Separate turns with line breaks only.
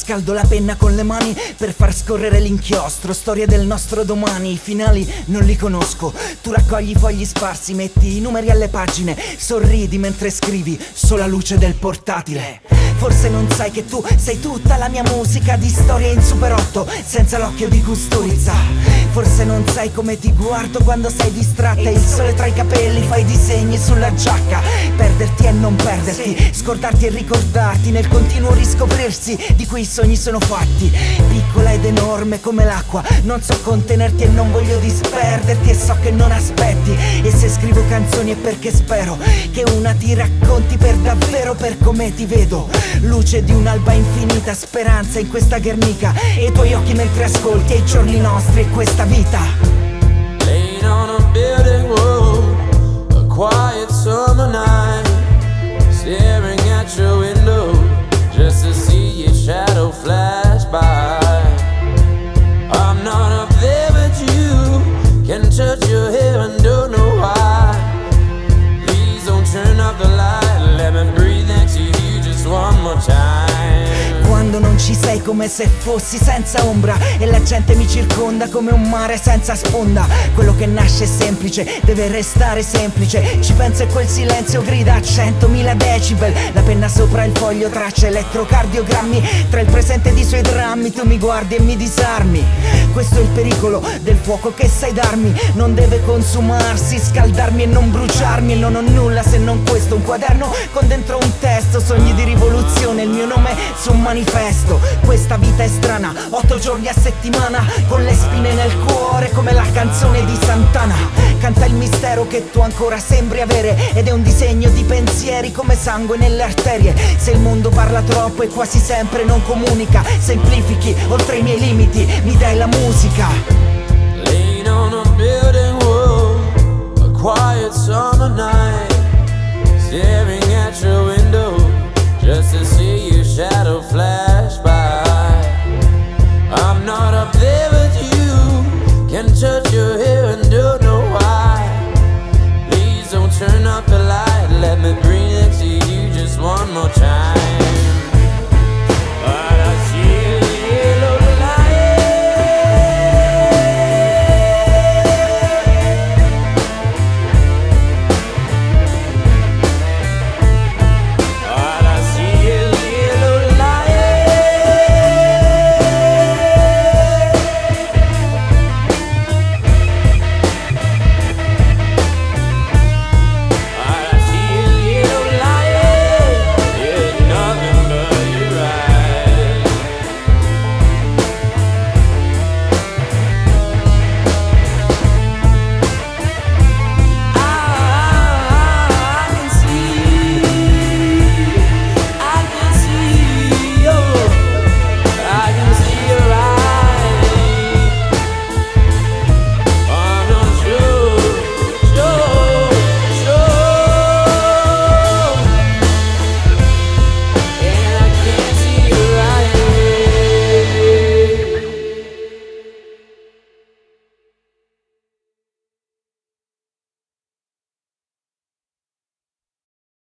Scaldo la penna con le mani per far scorrere l'inchiostro. Storia del nostro domani, i finali non li conosco. Tu raccogli i fogli sparsi, metti i numeri alle pagine, sorridi mentre scrivi sulla luce del portatile. Forse non sai che tu sei tutta la mia musica di storie in Super 8, senza l'occhio di Kusturica. Forse non sai come ti guardo quando sei distratta e il sole tra i capelli fa i disegni sulla giacca. Perderti e non perderti, scordarti e ricordarti nel continuo riscoprirsi di cui i sogni sono fatti. Piccola ed enorme come l'acqua, non so contenerti e non voglio disperderti, e so che non aspetti. E se scrivo canzoni è perché spero che una ti racconti per davvero, per come ti vedo. Luce di un'alba infinita, speranza in questa Guernica, e i tuoi occhi mentre ascolti, e i giorni nostri e questa vita.
Laying on a building wall, a quiet summer night, staring at your window just to see your shadow flash by. I'm not up there but you can touch your hair and don't know why. Please don't turn up the light, let me breathe next to you just one more time.
Quando non ci sei come se fossi senza ombra e la gente mi circonda come un mare senza sponda. Quello che nasce semplice deve restare semplice. Ci penso e quel silenzio grida a 100.000 decibel. La penna sopra il foglio traccia elettrocardiogrammi. Tra il presente ed i suoi drammi tu mi guardi e mi disarmi. Questo è il pericolo del fuoco che sai darmi. Non deve consumarsi, scaldarmi e non bruciarmi. E non ho nulla se non questo, un quaderno con dentro un testo. Sogni di rivoluzione, il mio nome su un manifesto. Questa vita è strana, 8 giorni a settimana, con le spine nel cuore come la canzone di Santana. Canta il mistero che tu ancora sembri avere, ed è un disegno di pensieri come sangue nelle arterie. Se il mondo parla troppo e quasi sempre non comunica, semplifichi oltre i miei limiti, mi dai la musica.
Laying on a building wall, a quiet summer night, staring at your window just to see your shadow flash.